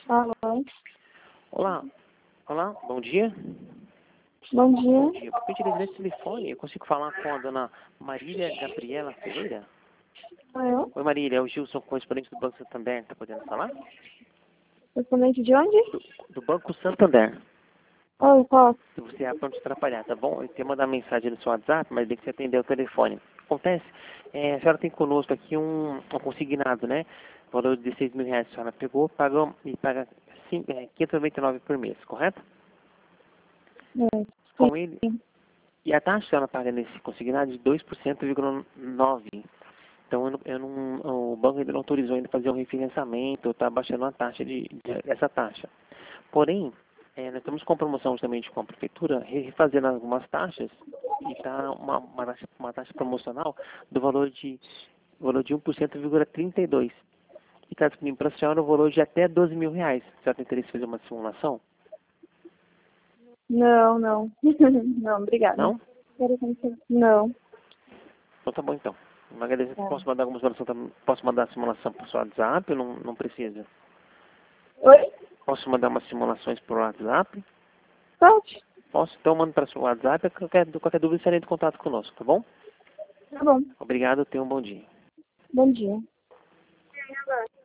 Alô? Olá, olá, bom dia. Bom Bom dia. dia. Por gentileza, nesse telefone, eu consigo falar com a dona Marília Gabriela Ferreira? Sou eu? Oi, Marília, é o Gilson, correspondente do Banco Santander. Tá podendo falar? Correspondente de onde? Do Banco Santander. Oi, posso? Se você é para não te atrapalhar, tá bom? Eu tenho mandar mensagem no seu WhatsApp, mas tem que você atender o telefone. Acontece, a senhora tem conosco aqui um consignado, né? Valor de 16 mil reais. A senhora pegou, pagou e paga 599 por mês, correto? É, Com ele, sim. e a taxa que a senhora paga nesse consignado é de 2,9%. Então, o banco ainda não autorizou ainda fazer um refinanciamento, está baixando a taxa essa taxa. Porém, nós estamos com promoção justamente com a prefeitura, refazendo algumas taxas, e está uma taxa promocional do valor de 1,32%. E está disponível para a senhora o valor de até 12 mil reais. A senhora tem interesse em fazer uma simulação? Não, não. Não, obrigada. Não? Não. Então tá bom então. Agradeço. Tá. Posso mandar alguma simulação também? Posso mandar a simulação por seu WhatsApp ou não precisa? Oi? Posso mandar umas simulações por WhatsApp? Pode? Posso? Então mando para o seu WhatsApp. Qualquer dúvida, você entra em contato conosco, tá bom? Tá bom. Obrigado, tenha um bom dia. Bom dia.